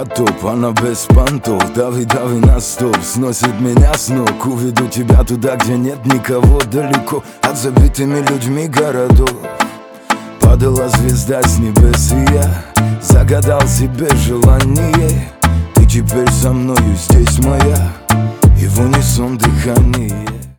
готов, она без понтов. Дави, дави на стоп, сносит меня с ног. Уведу тебя туда, где нет никого, далеко от забитыми людьми городов. Падала звезда с небес, и я загадал себе желание. Ты теперь со мною, здесь моя, и в унисон дыхание.